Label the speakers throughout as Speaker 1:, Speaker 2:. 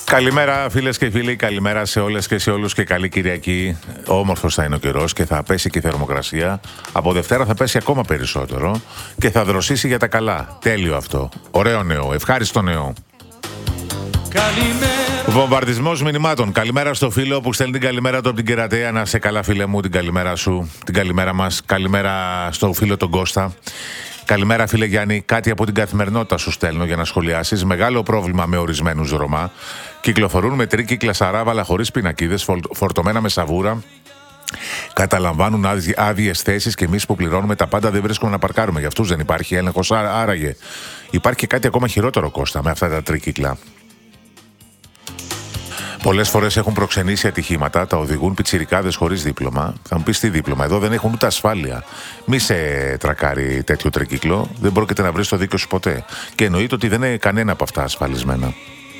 Speaker 1: Καλημέρα φίλες και φίλοι, καλημέρα σε όλες και σε όλους και καλή Κυριακή. Όμορφος θα είναι ο καιρός και θα πέσει και η θερμοκρασία. Από Δευτέρα θα πέσει ακόμα περισσότερο και θα δροσίσει για τα καλά. Τέλειο αυτό. Ωραίο νέο, ευχάριστο νέο. Βομβαρδισμός μηνυμάτων. Καλημέρα στο φίλο που στέλνει την καλημέρα του από την Κερατέα. Να σε καλά, φίλε μου, την καλημέρα σου, την καλημέρα μας. Καλημέρα στο φίλο τον Κώστα. Καλημέρα, φίλε Γιάννη. Κάτι από την καθημερινότητα σου στέλνω για να σχολιάσεις. Μεγάλο πρόβλημα με ορισμένους Ρωμά. Κυκλοφορούν με τρίκυκλα σαράβαλα χωρίς πινακίδες, φορτωμένα με σαβούρα. Καταλαμβάνουν άδειες θέσεις και εμείς που πληρώνουμε τα πάντα δεν βρίσκουμε να παρκάρουμε. Για αυτούς δεν υπάρχει έλεγχος. Άραγε υπάρχει και κάτι ακόμα χειρότερο, Κώστα, με αυτά τα τρίκυκλα. Πολλές φορές έχουν προξενήσει ατυχήματα, τα οδηγούν πιτσιρικάδες χωρίς δίπλωμα. Θα μου πεις τι δίπλωμα, εδώ δεν έχουν ούτε ασφάλεια. Μη σε τρακάρει τέτοιο τρικύκλο, δεν πρόκειται να βρεις το δίκιο σου ποτέ. Και εννοείται ότι δεν είναι κανένα από αυτά ασφαλισμένα.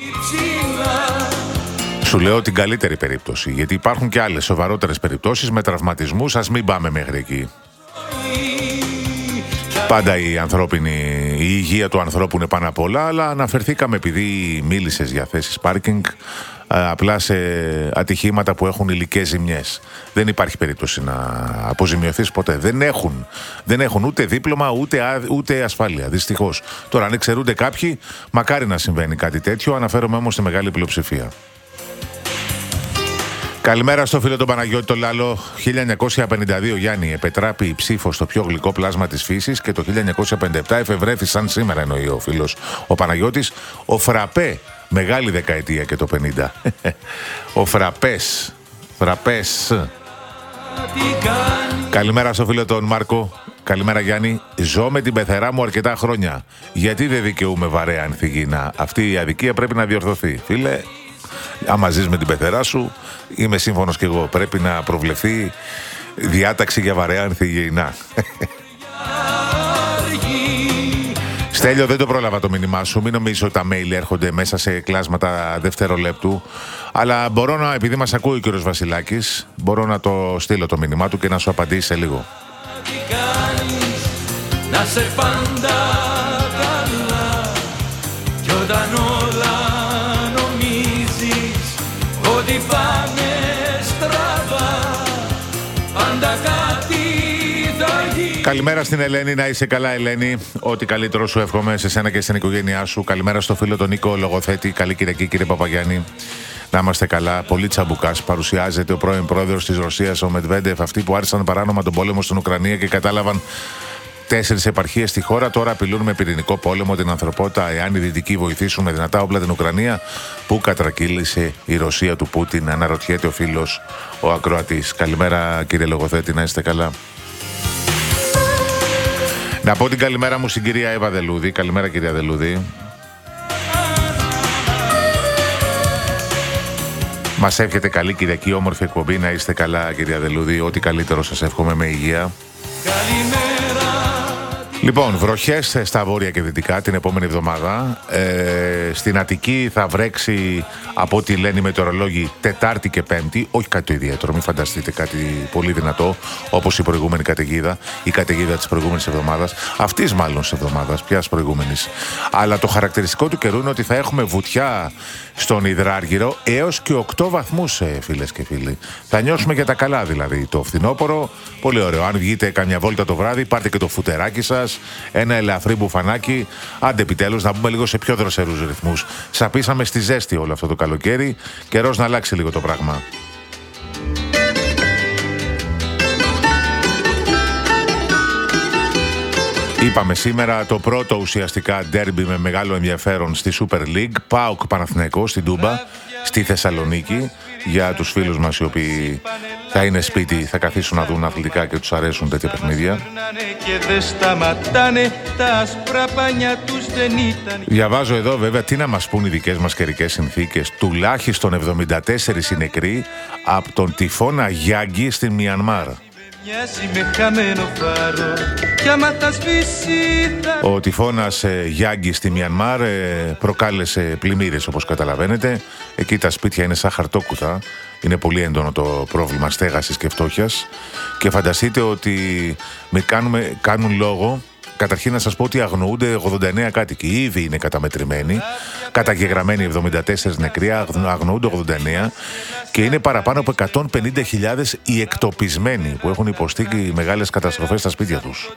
Speaker 1: Σου λέω την καλύτερη περίπτωση, γιατί υπάρχουν και άλλες σοβαρότερες περιπτώσεις με τραυματισμούς, ας μην πάμε μέχρι εκεί. Πάντα η υγεία του ανθρώπου είναι πάνω απ' όλα, αλλά αναφερθήκαμε επειδή μίλησες για θέσεις πάρκινγκ, απλά σε ατυχήματα που έχουν υλικές ζημιές. Δεν υπάρχει περίπτωση να αποζημιωθείς ποτέ. Δεν έχουν ούτε δίπλωμα ούτε ασφάλεια, δυστυχώς. Τώρα αν εξαιρούνται κάποιοι, μακάρι να συμβαίνει κάτι τέτοιο, αναφέρομαι όμως στη μεγάλη πλειοψηφία. Καλημέρα στο φίλο τον Παναγιώτη το Λάλο. 1952 Γιάννη επετράπη η ψήφο στο πιο γλυκό πλάσμα της φύσης και το 1957 εφευρέθη σαν σήμερα, εννοεί ο φίλος ο Παναγιώτης, ο φραπέ. Μεγάλη δεκαετία και το 50. Ο φραπές. Καλημέρα στο φίλο τον Μάρκο. Καλημέρα Γιάννη. Ζω με την πεθερά μου αρκετά χρόνια. Γιατί δεν δικαιούμαι βαρέα ανθυγιεινά? Αυτή η αδικία πρέπει να διορθωθεί. Φίλε, άμα ζεις με την πεθερά σου, είμαι σύμφωνος κι εγώ. Πρέπει να προβλεφθεί διάταξη για βαρέα ανθυγιεινά. Στέλιο, δεν το πρόλαβα το μήνυμά σου. Μην νομίζεις ότι τα mail έρχονται μέσα σε κλάσματα δευτερολέπτου. Αλλά μπορώ να, επειδή μας ακούει ο κύριος Βασιλάκης, μπορώ να το στείλω το μήνυμά του και να σου απαντήσει σε λίγο. Να σε πάντα καλά, κι όταν όλα νομίζεις ότι πάνε στραβά, πάντα κάτι θα γίνει. Καλημέρα στην Ελένη, να είσαι καλά Ελένη. Ό,τι καλύτερο σου εύχομαι σε σένα και στην οικογένειά σου. Καλημέρα στο φίλο τον Νίκο Λογοθέτη. Καλή Κυριακή κύριε Παπαγιάννη. Να είμαστε καλά. Πολύ τσαμπουκάς. Παρουσιάζεται ο πρώην πρόεδρος της Ρωσίας, ο Μετβέντεφ. Αυτοί που άρχισαν παράνομα τον πόλεμο στην Ουκρανία και κατάλαβαν 4 επαρχίες στη χώρα. Τώρα απειλούν με πυρηνικό πόλεμο την ανθρωπότητα εάν οι Δυτικοί βοηθήσουν με δυνατά όπλα την Ουκρανία. Πού κατρακύλησε η Ρωσία του Πούτιν? Αναρωτιέται ο φίλος ο ακροατής. Καλημέρα κύριε Λογοθέτη, να είστε καλά. Να πω την καλημέρα μου στην κυρία Εύα Δελούδη. Καλημέρα κυρία Δελούδη. Μας εύχεται καλή Κυριακή, όμορφη εκπομπή. Να είστε καλά κυρία Δελούδη. Ό,τι καλύτερο σας εύχομαι, με υγεία. Λοιπόν, βροχές στα βόρεια και δυτικά την επόμενη εβδομάδα. Στην Αττική θα βρέξει, από ό,τι λένε οι μετεωρολόγοι, Τετάρτη και Πέμπτη. Όχι κάτι το ιδιαίτερο, μην φανταστείτε κάτι πολύ δυνατό, όπως η προηγούμενη καταιγίδα, η καταιγίδα της προηγούμενης εβδομάδας. Αυτής μάλλον της εβδομάδας, ποιας προηγούμενης. Αλλά το χαρακτηριστικό του καιρού είναι ότι θα έχουμε βουτιά στον Υδράργυρο έως και 8 βαθμούς, φίλες και φίλοι. Θα νιώσουμε για τα καλά δηλαδή το φθινόπωρο. Πολύ ωραίο. Αν βγείτε καμιά βόλτα το βράδυ, πάρτε και το φουτεράκι σας, ένα ελαφρύ μπουφανάκι. Άντε επιτέλους να μπούμε λίγο σε πιο δροσερούς ρυθμούς. Σαπίσαμε στη ζέστη όλο αυτό το καλοκαίρι. Καιρός να αλλάξει λίγο το πράγμα. Είπαμε σήμερα το πρώτο ουσιαστικά ντέρμπι με μεγάλο ενδιαφέρον στη Super League. ΠΑΟΚ Παναθηναϊκός στην Τούμπα, στη Θεσσαλονίκη. Για τους φίλους μας οι οποίοι θα είναι σπίτι, θα καθίσουν να δουν αθλητικά και τους αρέσουν τέτοια παιχνίδια. Διαβάζω εδώ βέβαια τι να μας πούν οι δικές μας καιρικές συνθήκες. Τουλάχιστον 74 οι νεκροί από τον τυφώνα Γιάγκη στην Μιανμάρ. Ο τυφώνας Γιάγκη στη Μιανμάρ προκάλεσε πλημμύρες, όπως καταλαβαίνετε. Εκεί τα σπίτια είναι σαν χαρτόκουτα. Είναι πολύ έντονο το πρόβλημα στέγασης και φτώχειας. Και φανταστείτε ότι κάνουν λόγο Καταρχήν να σας πω ότι αγνοούνται 89 κάτοικοι. Ήδη είναι καταμετρημένοι, καταγεγραμμένοι 74 νεκροί, αγνοούνται 89 και είναι παραπάνω από 150.000 οι εκτοπισμένοι που έχουν υποστεί μεγάλες καταστροφές στα σπίτια τους.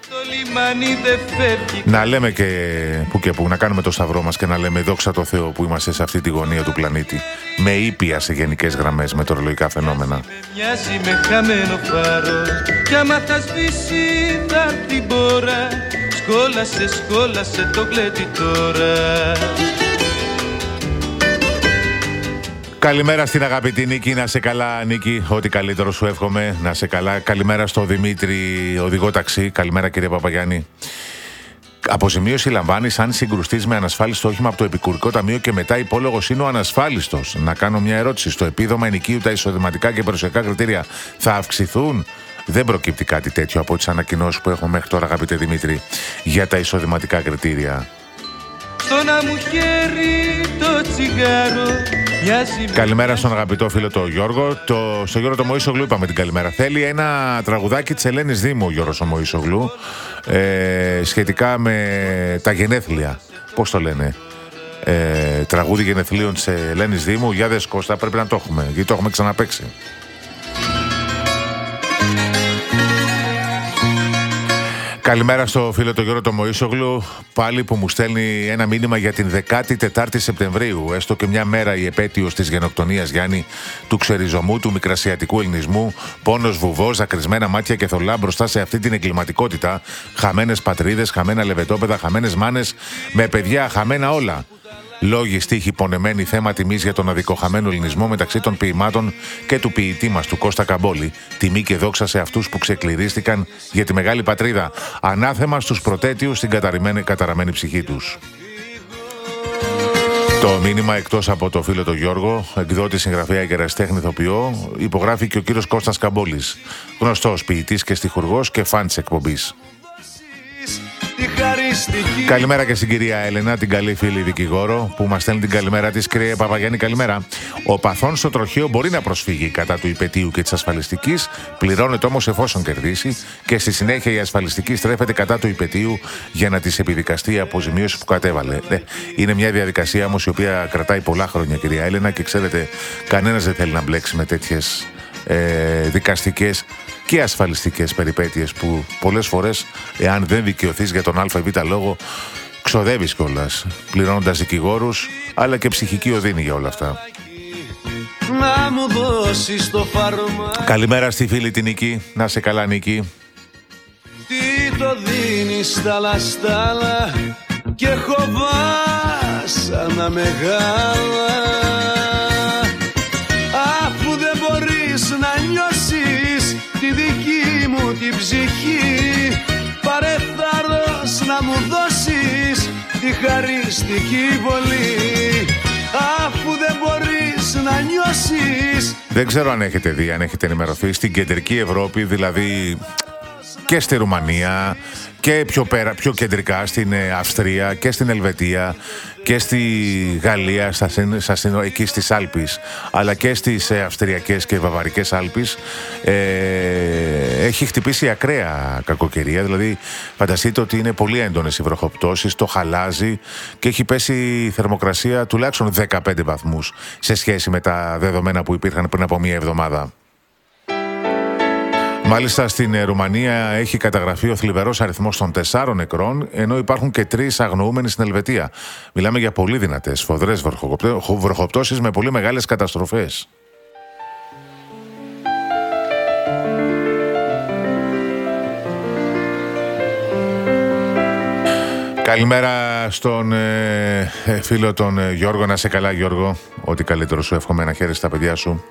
Speaker 1: Να λέμε και που να κάνουμε το σταυρό μας και να λέμε δόξα τω Θεώ που είμαστε σε αυτή τη γωνία του πλανήτη, με ήπια σε γενικές γραμμές μετεωρολογικά φαινόμενα.
Speaker 2: Μοιάζει με χαμένο φάρο κι άμα θα σβήσει θα την πόρα. Σκόλασε το κλέτη τώρα.
Speaker 1: Καλημέρα στην αγαπητή Νίκη, να σε καλά Νίκη, ό,τι καλύτερο σου εύχομαι, να σε καλά. Καλημέρα στο Δημήτρη, οδηγό ταξί, καλημέρα κύριε Παπαγιάννη. Αποζημίωση λαμβάνεις αν συγκρουστείς με ανασφάλιστο όχημα από το Επικουρικό Ταμείο και μετά υπόλογος είναι ο ανασφάλιστος. Να κάνω μια ερώτηση, στο επίδομα ενοικίου τα εισοδηματικά και περιουσιακά κριτήρια θα αυξηθούν? Δεν προκύπτει κάτι τέτοιο από τις ανακοινώσεις που έχουμε μέχρι τώρα, αγαπητέ Δημήτρη, για τα εισοδηματικά κριτήρια. Καλημέρα στον αγαπητό φίλο το Γιώργο. Στο Γιώργο το Μωΐσογλου είπαμε την καλημέρα. Θέλει ένα τραγουδάκι της Ελένης Δήμου ο Γιώργος ο Μωΐσογλου, σχετικά με τα γενέθλια. Πώς το λένε? Τραγούδι γενεθλίων της Ελένης Δήμου. Για δες Κώστα, πρέπει να το έχουμε, γιατί το έχουμε ξαναπαίξει. Καλημέρα στο φίλο το Γιώργο το Μωΐσογλου, πάλι που μου στέλνει ένα μήνυμα για την 14η Σεπτεμβρίου, έστω και μια μέρα η επέτειος της γενοκτονίας, Γιάννη, του ξεριζωμού, του μικρασιατικού ελληνισμού, πόνος βουβός, δακρυσμένα μάτια και θολά μπροστά σε αυτή την εγκληματικότητα, χαμένες πατρίδες, χαμένα λεβετόπεδα, χαμένες μάνες, με παιδιά, χαμένα όλα. Λόγοι, στίχοι, πονεμένοι, θέμα τιμής για τον αδικοχαμένο ελληνισμό μεταξύ των ποιημάτων και του ποιητή μας, του Κώστα Καμπόλη. Τιμή και δόξα σε αυτούς που ξεκληρίστηκαν για τη μεγάλη πατρίδα. Ανάθεμα στους προτέτειους στην καταραμένη ψυχή τους. Το μήνυμα, εκτός από το φίλο τον Γιώργο, εκδότη, συγγραφέα και ερασιτέχνη ηθοποιό, υπογράφει και ο κύριος Κώστας Καμπόλης, γνωστός ποιητής και στιχουργός και φαν της εκπομπής. Καλημέρα και στην κυρία Έλενα, την καλή φίλη δικηγόρο, που μας στέλνει την καλημέρα της. Κύριε Παπαγιάννη, καλημέρα. Ο παθών στο τροχείο μπορεί να προσφύγει κατά του υπετείου και της ασφαλιστικής, πληρώνεται όμως εφόσον κερδίσει και στη συνέχεια η ασφαλιστική στρέφεται κατά του υπετείου για να της επιδικαστεί η αποζημίωση που κατέβαλε. Είναι μια διαδικασία όμως η οποία κρατάει πολλά χρόνια, κυρία Έλενα, και ξέρετε, κανένας δεν θέλει να μπλέξει με τέτοιες δικαστικές και ασφαλιστικές περιπέτειες που πολλές φορές, εάν δεν δικαιωθείς για τον ΑΒ λόγο, ξοδεύεις κιόλας, πληρώνοντας δικηγόρους αλλά και ψυχική οδύνη για όλα αυτά. Να μου δώσεις το φάρμα. Καλημέρα στη φίλη την Νίκη, να σε καλά Νίκη.
Speaker 2: Τι το δίνεις στα λαστάλα και έχω βάσανα μεγάλα, αφού δεν μπορείς να νιώσεις τη δική μου την ψυχή, πάρε θάρρος να μου δώσεις τη χαριστική βολή, αφού δεν μπορείς να νιώσεις.
Speaker 1: Δεν ξέρω αν έχετε δει, αν έχετε ενημερωθεί, στην κεντρική Ευρώπη, δηλαδή και στη Ρουμανία και πιο κεντρικά στην Αυστρία και στην Ελβετία και στη Γαλλία, εκεί στις Άλπεις, αλλά και στις Αυστριακές και Βαβαρικές Άλπεις, έχει χτυπήσει ακραία κακοκαιρία. Δηλαδή φανταστείτε ότι είναι πολύ έντονες οι βροχοπτώσεις, το χαλάζει και έχει πέσει η θερμοκρασία τουλάχιστον 15 βαθμούς σε σχέση με τα δεδομένα που υπήρχαν πριν από μία εβδομάδα. Μάλιστα στην Ρουμανία έχει καταγραφεί ο θλιβερός αριθμός των 4 νεκρών, ενώ υπάρχουν και 3 αγνοούμενοι στην Ελβετία. Μιλάμε για πολύ δυνατές, σφοδρές βροχοπτώσεις με πολύ μεγάλες καταστροφές. Καλημέρα στον φίλο τον Γιώργο, να σε καλά Γιώργο, ό,τι καλύτερο σου εύχομαι, να χαίρεσαι τα παιδιά σου.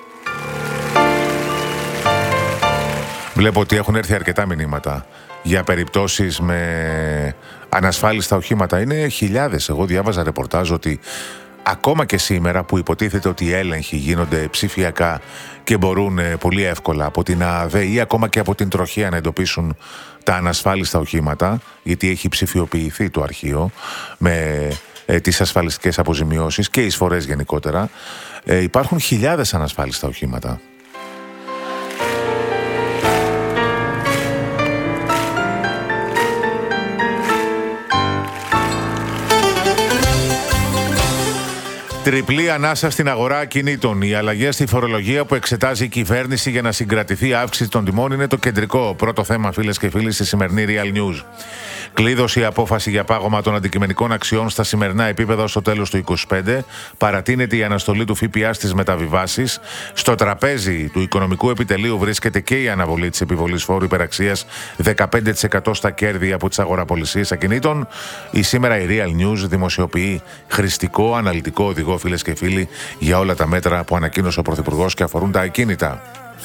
Speaker 1: Βλέπω ότι έχουν έρθει αρκετά μηνύματα για περιπτώσεις με ανασφάλιστα οχήματα. Είναι χιλιάδες. Εγώ διάβαζα ρεπορτάζ ότι ακόμα και σήμερα που υποτίθεται ότι οι έλεγχοι γίνονται ψηφιακά και μπορούν πολύ εύκολα από την ΑΔΕ ή ακόμα και από την τροχέα να εντοπίσουν τα ανασφάλιστα οχήματα, γιατί έχει ψηφιοποιηθεί το αρχείο με τις ασφαλιστικές αποζημιώσεις και εισφορές γενικότερα, υπάρχουν χιλιάδες ανασφάλιστα οχήματα. Τριπλή ανάσα στην αγορά ακινήτων. Οι αλλαγές στη φορολογία που εξετάζει η κυβέρνηση για να συγκρατηθεί η αύξηση των τιμών είναι το κεντρικό πρώτο θέμα, φίλες και φίλοι, στη σημερινή Real News. Κλείδωσε η απόφαση για πάγωμα των αντικειμενικών αξιών στα σημερινά επίπεδα στο τέλος του 2025. Παρατείνεται η αναστολή του ΦΠΑ στις μεταβιβάσεις. Στο τραπέζι του οικονομικού επιτελείου βρίσκεται και η αναβολή της επιβολής φόρου υπεραξίας 15% στα κέρδη από τις αγοραπολισίες ακινήτων. Σήμερα η Real News δημοσιοποιεί χρηστικό αναλυτικό οδηγό, φίλες και φίλοι, για όλα τα μέτρα που ανακοίνωσε ο Πρωθυπουργός και αφορούν τα ακίνητα.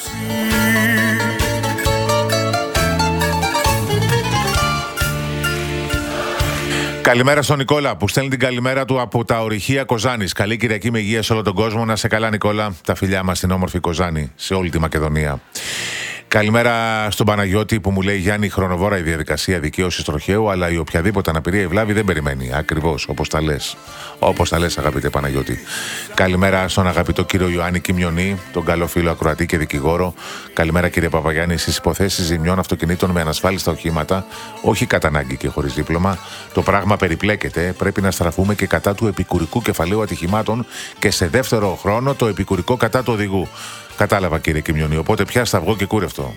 Speaker 1: Καλημέρα στον Νικόλα που στέλνει την καλημέρα του από τα ορυχεία Κοζάνης. Καλή Κυριακή με υγεία σε όλο τον κόσμο. Να σε καλά, Νικόλα. Τα φιλιά μας στην όμορφη Κοζάνη, σε όλη τη Μακεδονία. Καλημέρα στον Παναγιώτη που μου λέει: Γιάννη, χρονοβόρα η διαδικασία δικαίωσης τροχαίου, αλλά η οποιαδήποτε αναπηρία ή βλάβη δεν περιμένει. Ακριβώς, όπως τα λες. Όπως τα λες, αγαπητέ Παναγιώτη. Καλημέρα στον αγαπητό κύριο Ιωάννη Κιμιονή, τον καλό φίλο ακροατή και δικηγόρο. Καλημέρα, κύριε Παπαγιάννη. Στις υποθέσεις ζημιών αυτοκινήτων με ανασφάλιστα οχήματα, όχι κατά ανάγκη και χωρίς δίπλωμα, το πράγμα περιπλέκεται. Πρέπει να στραφούμε και κατά του επικουρικού κεφαλαίου ατυχημάτων και σε δεύτερο χρόνο το επικουρικό κατά του οδηγού. Κατάλαβα, κύριε Κιμιονή, οπότε πιάστα αυγό και κούρευτο.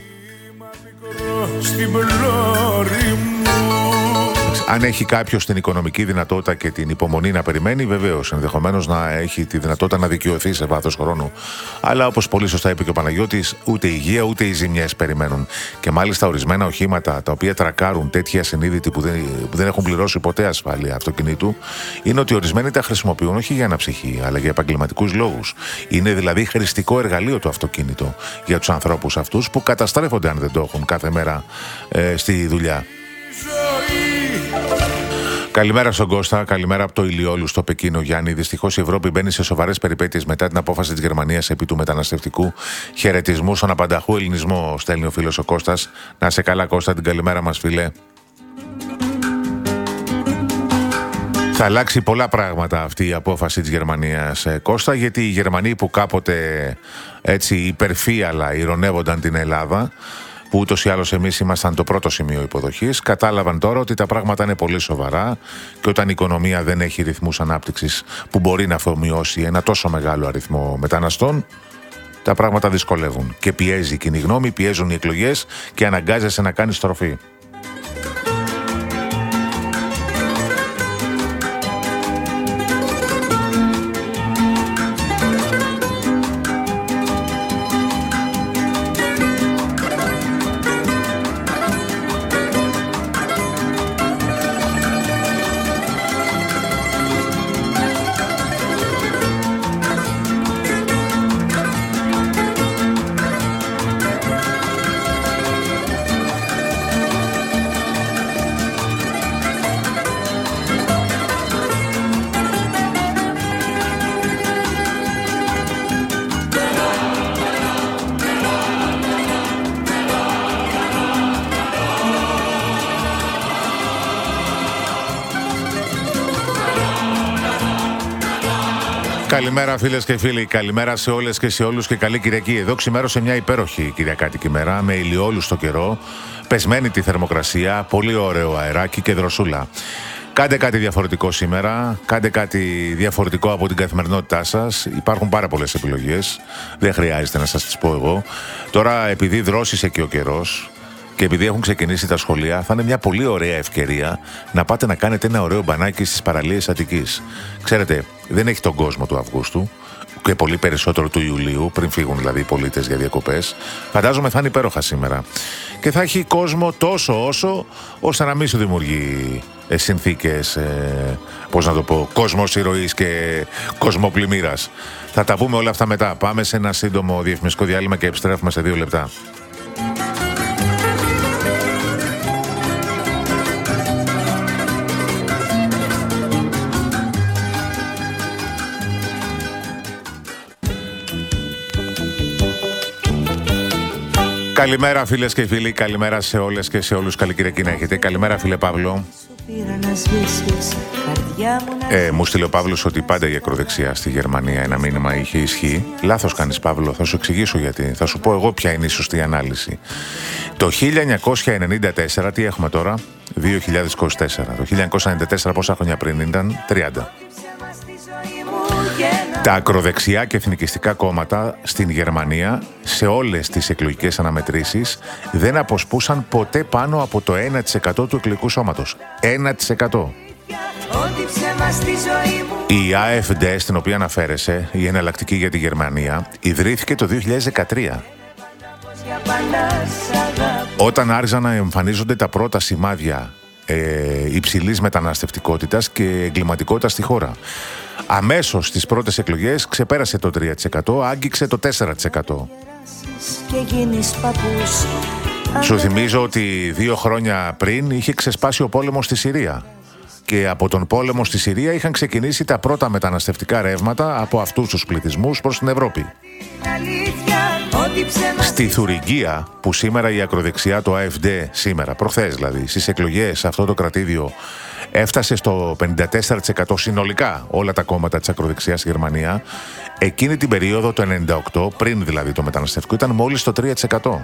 Speaker 1: Αν έχει κάποιος την οικονομική δυνατότητα και την υπομονή να περιμένει, βεβαίως ενδεχομένως να έχει τη δυνατότητα να δικαιωθεί σε βάθος χρόνου. Αλλά όπως πολύ σωστά είπε και ο Παναγιώτης, ούτε η υγεία ούτε οι ζημιές περιμένουν. Και μάλιστα ορισμένα οχήματα τα οποία τρακάρουν τέτοια ασυνείδητοι που δεν έχουν πληρώσει ποτέ ασφάλεια αυτοκινήτου, είναι ότι ορισμένοι τα χρησιμοποιούν όχι για αναψυχή, αλλά για επαγγελματικούς λόγους. Είναι δηλαδή χρηστικό εργαλείο το αυτοκίνητο για τους ανθρώπους αυτούς που καταστρέφονται αν δεν το έχουν κάθε μέρα στη δουλειά. Καλημέρα στον Κώστα, καλημέρα από το Ηλιόλου στο Πεκίνο, Γιάννη. Δυστυχώς η Ευρώπη μπαίνει σε σοβαρές περιπέτειες μετά την απόφαση της Γερμανίας επί του μεταναστευτικού. Χαιρετισμού στον απανταχού ελληνισμό, στέλνει ο φίλος ο Κώστας. Να σε καλά, Κώστα, την καλημέρα μας, φίλε. Θα αλλάξει πολλά πράγματα αυτή η απόφαση της Γερμανίας, Κώστα, γιατί οι Γερμανοί που κάποτε έτσι υπερφύαλα ειρωνεύονταν την Ελλάδα, που ούτως ή άλλως εμείς ήμασταν το πρώτο σημείο υποδοχής, κατάλαβαν τώρα ότι τα πράγματα είναι πολύ σοβαρά και όταν η οικονομία δεν έχει ρυθμούς ανάπτυξης που μπορεί να αφομοιώσει ένα τόσο μεγάλο αριθμό μεταναστών, τα πράγματα δυσκολεύουν. Και πιέζει η κοινή γνώμη, πιέζουν οι εκλογές και αναγκάζεσαι να κάνεις στροφή. Καλημέρα, φίλες και φίλοι, καλημέρα σε όλες και σε όλους και καλή Κυριακή. Εδώ ξημέρωσε μια υπέροχη κυριακάτικη μέρα με ηλιόλου στο καιρό, πεσμένη τη θερμοκρασία, πολύ ωραίο αεράκι και δροσούλα. Κάντε κάτι διαφορετικό σήμερα, κάντε κάτι διαφορετικό από την καθημερινότητά σας. Υπάρχουν πάρα πολλές επιλογές, δεν χρειάζεται να σας τις πω εγώ. Τώρα, επειδή δρόσησε και ο καιρός και επειδή έχουν ξεκινήσει τα σχολεία, θα είναι μια πολύ ωραία ευκαιρία να πάτε να κάνετε ένα ωραίο μπανάκι στις παραλίες Αττικής. Ξέρετε, δεν έχει τον κόσμο του Αυγούστου και πολύ περισσότερο του Ιουλίου, πριν φύγουν δηλαδή οι πολίτες για διακοπές. Φαντάζομαι θα είναι υπέροχα σήμερα. Και θα έχει κόσμο τόσο ώστε να μην σου δημιουργεί συνθήκες, πώς να το πω, κόσμος ηρωής και κοσμοπλημμύρας. Θα τα πούμε όλα αυτά μετά. Πάμε σε ένα σύντομο διαφημιστικό διάλειμμα και επιστρέφουμε σε 2 λεπτά. Καλημέρα, φίλες και φίλοι, καλημέρα σε όλες και σε όλους. Καλή Κυριακή να έχετε. Καλημέρα, φίλε Παύλο. Μου στείλε ο Παύλος ότι πάντα η ακροδεξιά στη Γερμανία ένα μήνυμα είχε ισχύ. Λάθος κάνεις, Παύλο, θα σου εξηγήσω γιατί. Θα σου πω εγώ ποια είναι η σωστή ανάλυση. Το 1994, τι έχουμε τώρα, 2024. Το 1994 πόσα χρόνια πριν ήταν, 30. Τα ακροδεξιά και εθνικιστικά κόμματα στην Γερμανία σε όλες τις εκλογικές αναμετρήσεις δεν αποσπούσαν ποτέ πάνω από το 1% του εκλογικού σώματος. 1%. Η AfD, στην οποία αναφέρεσαι, η εναλλακτική για τη Γερμανία, ιδρύθηκε το 2013. Όταν άρχισαν να εμφανίζονται τα πρώτα σημάδια υψηλής μεταναστευτικότητας και εγκληματικότητας στη χώρα. Αμέσως στις πρώτες εκλογές ξεπέρασε το 3%, άγγιξε το 4%. Σου θυμίζω ότι 2 χρόνια πριν είχε ξεσπάσει ο πόλεμος στη Συρία. Και από τον πόλεμο στη Συρία είχαν ξεκινήσει τα πρώτα μεταναστευτικά ρεύματα από αυτούς τους πληθυσμούς προς την Ευρώπη. Στη Θουριγκία, που σήμερα η ακροδεξιά, το AfD, σήμερα, προχθές δηλαδή, στις εκλογές αυτό το κρατήδιο έφτασε στο 54% συνολικά όλα τα κόμματα της ακροδεξιάς στη Γερμανία, εκείνη την περίοδο, το 98, πριν δηλαδή το μεταναστευτικό, ήταν μόλις το 3%.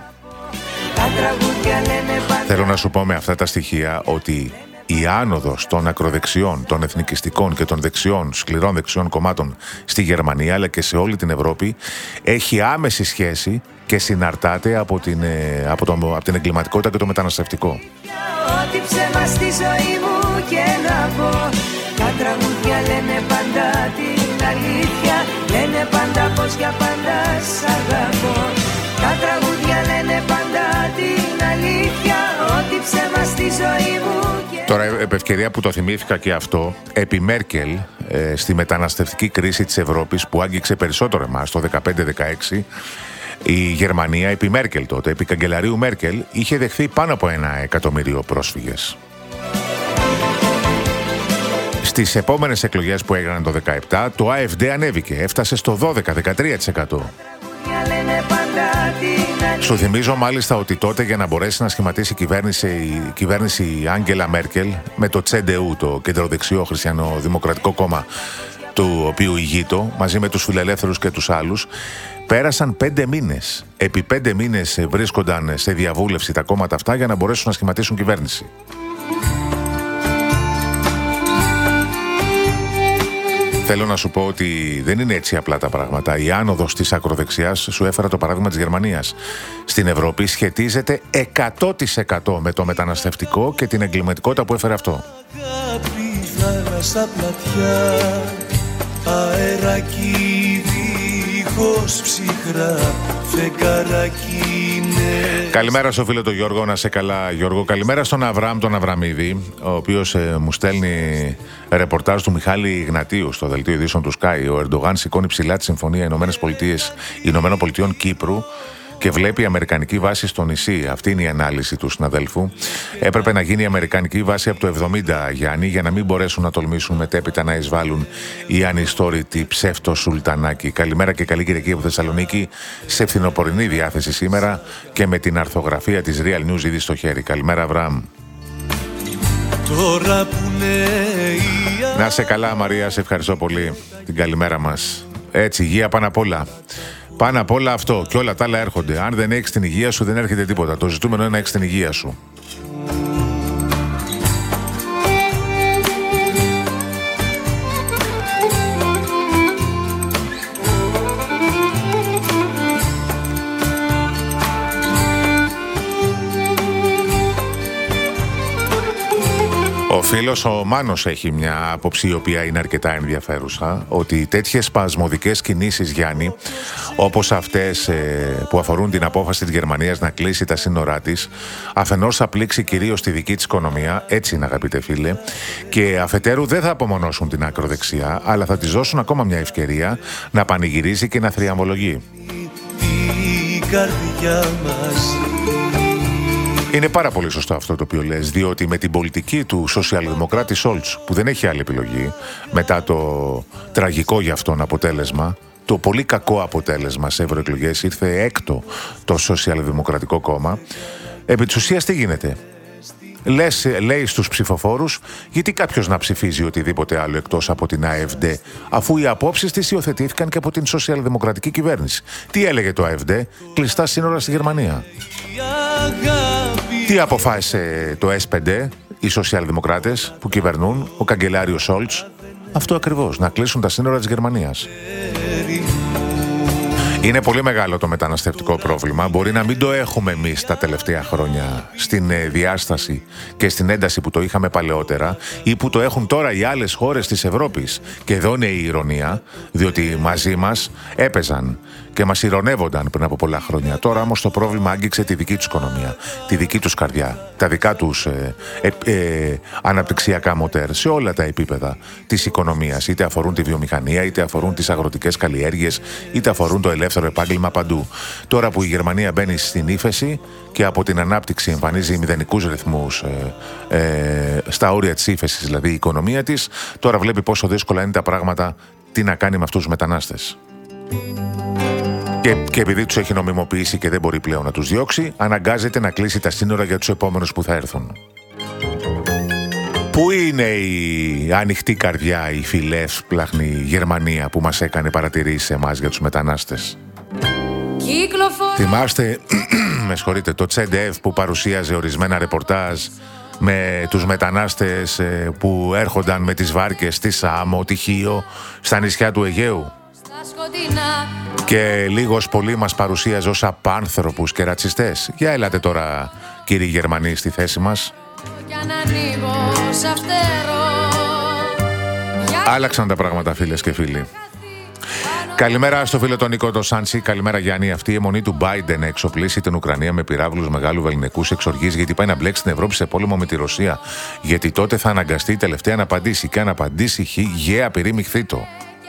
Speaker 1: Θέλω να σου πω με αυτά τα στοιχεία ότι η άνοδος των ακροδεξιών, των εθνικιστικών και των δεξιών, σκληρών δεξιών κομμάτων στη Γερμανία αλλά και σε όλη την Ευρώπη έχει άμεση σχέση και συναρτάται από την εγκληματικότητα και το μεταναστευτικό. Ό,τι ψέμα στη ζωή μου και να πω, τα τραγούδια λένε πάντα την αλήθεια, λένε πάντα πως για πάντα σ' αγαπώ. Τα τραγούδια λένε πάντα την αλήθεια, ό,τι ψέμα στη ζωή μου. Τώρα, επ' ευκαιρία που το θυμήθηκα και αυτό, επί Μέρκελ, στη μεταναστευτική κρίση της Ευρώπης που άγγιξε περισσότερο εμάς το 15-16, η Γερμανία, επί Μέρκελ τότε, επί καγκελαρίου Μέρκελ, είχε δεχθεί πάνω από 1 εκατομμύριο πρόσφυγες. Στις επόμενες εκλογές που έγιναν το 2017, το AfD ανέβηκε, έφτασε στο 12-13%. Σου θυμίζω μάλιστα ότι τότε για να μπορέσει να σχηματίσει η κυβέρνηση Άγγελα Μέρκελ με το CDU, το κεντροδεξιό χριστιανοδημοκρατικό κόμμα του οποίου ηγείτο, μαζί με τους φιλελεύθερους και τους άλλους, πέρασαν 5 μήνες. Επί 5 μήνες βρίσκονταν σε διαβούλευση τα κόμματα αυτά για να μπορέσουν να σχηματίσουν κυβέρνηση. Θέλω να σου πω ότι δεν είναι έτσι απλά τα πράγματα. Η άνοδος της ακροδεξιάς, σου έφερα το παράδειγμα της Γερμανίας, στην Ευρώπη σχετίζεται 100% με το μεταναστευτικό και την εγκληματικότητα που έφερε αυτό. Καλημέρα στο φίλο τον Γιώργο, να σε καλά Γιώργο. Καλημέρα στον Αβραάμ τον Αβραμίδη, ο οποίος μου στέλνει ρεπορτάζ του Μιχάλη Ιγνατίου στο δελτίο ειδήσεων του Sky. Ο Ερντογάν σηκώνει ψηλά τη συμφωνία Ηνωμένων Πολιτειών Κύπρου και βλέπει αμερικανική βάση στο νησί. Αυτή είναι η ανάλυση του συναδέλφου. Έπρεπε να γίνει η αμερικανική βάση από το 70, Γιάννη, για να μην μπορέσουν να τολμήσουν μετέπειτα να εισβάλλουν οι ανιστόρητοι ψεύτο Σουλτανάκη. Καλημέρα και καλή Κυριακή από Θεσσαλονίκη, σε φθινοπορεινή διάθεση σήμερα και με την αρθογραφία της Real News ήδη στο χέρι. Καλημέρα, Αβραάμ. Να σε καλά, Μαρία, σε ευχαριστώ πολύ. Την καλημέρα μας. Έτσι, υγεία πάνω απ' όλα. Πάνω απ' όλα αυτό και όλα τα άλλα έρχονται. Αν δεν έχεις την υγεία σου, δεν έρχεται τίποτα. Το ζητούμενο είναι να έχεις την υγεία σου. Ο φίλος ο Μάνος έχει μια άποψη η οποία είναι αρκετά ενδιαφέρουσα, ότι τέτοιες σπασμωδικές κινήσεις, Γιάννη, όπως αυτές που αφορούν την απόφαση της Γερμανίας να κλείσει τα σύνορά της, αφενός θα πλήξει κυρίως τη δική της οικονομία, έτσι είναι αγαπητέ φίλε, και αφετέρου δεν θα απομονώσουν την ακροδεξιά, αλλά θα της δώσουν ακόμα μια ευκαιρία να πανηγυρίζει και να θριαμβολογεί. Η καρδιά μας. Είναι πάρα πολύ σωστό αυτό το οποίο λες, διότι με την πολιτική του σοσιαλδημοκράτη Σόλτς, που δεν έχει άλλη επιλογή, μετά το τραγικό για αυτόν αποτέλεσμα, το πολύ κακό αποτέλεσμα σε ευρωεκλογές, ήρθε έκτο το Σοσιαλδημοκρατικό Κόμμα, επί της ουσίας τι γίνεται? Λέει στους ψηφοφόρους, γιατί κάποιος να ψηφίζει οτιδήποτε άλλο εκτός από την AfD, αφού οι απόψεις της υιοθετήθηκαν και από την σοσιαλδημοκρατική κυβέρνηση. Τι έλεγε το AfD? Κλειστά σύνορα στη Γερμανία. Τι αποφάσισε το S5, οι σοσιαλδημοκράτες που κυβερνούν, ο καγκελάριος Σόλτς? Αυτό ακριβώς, να κλείσουν τα σύνορα της Γερμανίας. Είναι πολύ μεγάλο το μεταναστευτικό πρόβλημα. Μπορεί να μην το έχουμε εμείς τα τελευταία χρόνια στην διάσταση και στην ένταση που το είχαμε παλαιότερα ή που το έχουν τώρα οι άλλες χώρες της Ευρώπης. Και εδώ είναι η ηρωνία, διότι μαζί μας έπαιζαν και μας ηρωνεύονταν πριν από πολλά χρόνια. Τώρα όμως το πρόβλημα άγγιξε τη δική τους οικονομία, τη δική τους καρδιά, τα δικά τους αναπτυξιακά μοτέρ σε όλα τα επίπεδα της οικονομίας. Είτε αφορούν τη βιομηχανία, είτε αφορούν τις αγροτικές καλλιέργειες, είτε αφορούν το ελεύθερο επάγγελμα παντού. Τώρα που η Γερμανία μπαίνει στην ύφεση και από την ανάπτυξη εμφανίζει μηδενικούς ρυθμούς στα όρια της ύφεσης, δηλαδή η οικονομία της, τώρα βλέπει πόσο δύσκολα είναι τα πράγματα, τι να κάνει με αυτούς τους μετανάστες. Και επειδή τους έχει νομιμοποιήσει και δεν μπορεί πλέον να τους διώξει, αναγκάζεται να κλείσει τα σύνορα για τους επόμενους που θα έρθουν. Πού είναι η ανοιχτή καρδιά, η φιλεύσπλαχνη Γερμανία που μας έκανε παρατηρήσεις εμάς για τους μετανάστες? Θυμάστε, με συγχωρείτε, το Τσεντεφ που παρουσίαζε ορισμένα ρεπορτάζ με τους μετανάστες που έρχονταν με τις βάρκες στη Σάμο, τη Χίο, στα νησιά του Αιγαίου? Και λίγος πολύ μας παρουσίαζε ως απάνθρωπους και ρατσιστές. Για έλατε τώρα, κύριοι Γερμανοί, στη θέση μας. Άλλαξαν τα πράγματα, φίλες και φίλοι. Καλημέρα στο φίλο τον Νίκο το Σάντσι. Καλημέρα Γιάννη. Αυτή η αιμονή του Biden να εξοπλίσει την Ουκρανία με πυράβλους μεγάλου βεληνικούς εξοργής, γιατί πάει να μπλέξει την Ευρώπη σε πόλεμο με τη Ρωσία. Γιατί τότε θα αναγκαστεί τελευταία να απαντήσει. Και αν απαντήσει, απειρήμηχθήτο.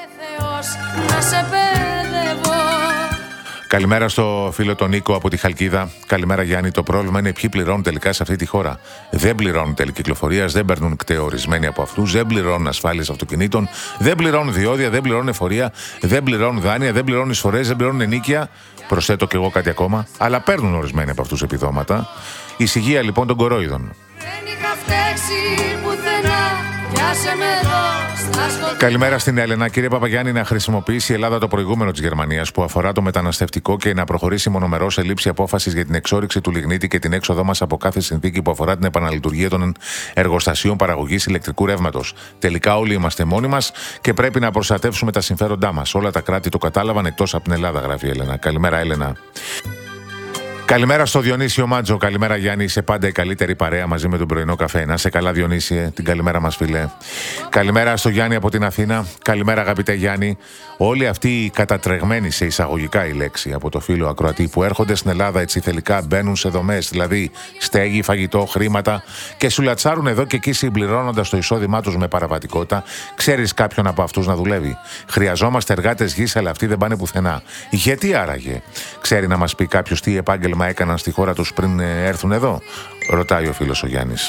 Speaker 1: Καλημέρα στο φίλο τον Νίκο από τη Χαλκίδα. Καλημέρα Γιάννη. Το πρόβλημα είναι ποιοι πληρώνουν τελικά σε αυτή τη χώρα. Δεν πληρώνουν τέλη κυκλοφορίας, δεν παίρνουν κταίο ορισμένοι από αυτούς, δεν πληρώνουν ασφάλειες αυτοκινήτων, δεν πληρώνουν διόδια, δεν πληρώνουν εφορία, δεν πληρώνουν δάνεια, δεν πληρώνουν εισφορές, δεν πληρώνουν ενοίκια. Προσθέτω και εγώ κάτι ακόμα, αλλά παίρνουν ορισμένοι από αυτούς επιδόματα. Η συγγεία λοιπόν των κορόιδων. Καλημέρα στην Έλενα. Κύριε Παπαγιάννη, να χρησιμοποιήσει η Ελλάδα το προηγούμενο της Γερμανίας που αφορά το μεταναστευτικό και να προχωρήσει μονομερώς σε λήψη απόφασης για την εξόρυξη του λιγνίτη και την έξοδό μας από κάθε συνθήκη που αφορά την επαναλειτουργία των εργοστασίων παραγωγής ηλεκτρικού ρεύματος. Τελικά όλοι είμαστε μόνοι μας και πρέπει να προστατεύσουμε τα συμφέροντά μας. Όλα τα κράτη το κατάλαβαν εκτός από την Ελλάδα, γράφει η Έλενα. Καλημέρα, Έλενα. Καλημέρα στο Διονύσιο Μάτζο. Καλημέρα Γιάννη. Είσαι πάντα η καλύτερη παρέα μαζί με τον πρωινό καφέ. Να σε καλά, Διονύσιε. Την καλημέρα μας, φίλε. Καλημέρα στο Γιάννη από την Αθήνα. Καλημέρα, αγαπητέ Γιάννη. Όλοι αυτοί οι κατατρεγμένοι, σε εισαγωγικά η λέξη, από το φίλο ακροατή που έρχονται στην Ελλάδα έτσι θελικά μπαίνουν σε δομές, δηλαδή στέγη, φαγητό, χρήματα και σου λατσάρουν εδώ και εκεί συμπληρώνοντας το εισόδημά τους με παραβατικότητα. Ξέρεις κάποιον από αυτούς να δουλεύει? Χρειαζόμαστε εργάτες γης, αλλά αυτοί δεν πάνε πουθενά. Γιατί άραγε? Ξέρει να μας πει κάποιος τι επάγγελμα έκαναν στη χώρα τους πριν έρθουν εδώ? Ρωτάει ο φίλος ο Γιάννης.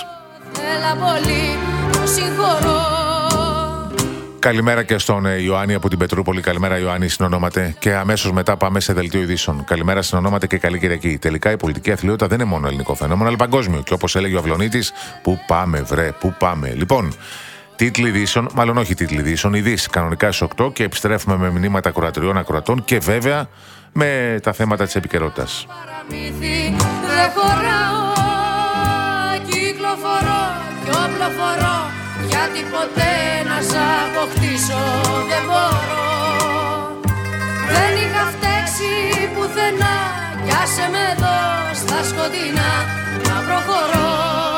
Speaker 1: Καλημέρα και στον Ιωάννη από την Πετρούπολη. Καλημέρα Ιωάννη, συνονόματε. Και αμέσως μετά πάμε σε δελτίο ειδήσεων. Καλημέρα, συνονόματε και καλή Κυριακή. Τελικά η πολιτική αθλειότητα δεν είναι μόνο ελληνικό φαινόμενο, αλλά παγκόσμιο. Και όπως έλεγε ο Αυλωνίτης, πού πάμε βρε, πού πάμε? Λοιπόν, τίτλοι ειδήσεων, μάλλον όχι τίτλοι ειδήσεων, ειδήσεις κανονικά στις 8 και επιστρέφουμε με μηνύματα ακροατριών ακροατών και βέβαια με τα θέματα της επικαιρότητας.
Speaker 3: Δεν χωράω, κυκλοφορώ κι οπλοφορώ, γιατί ποτέ να σ' αποκτήσω δεν μπορώ. Δεν είχα φταίξει πουθενά κι άσε με εδώ στα σκοτεινά να προχωρώ.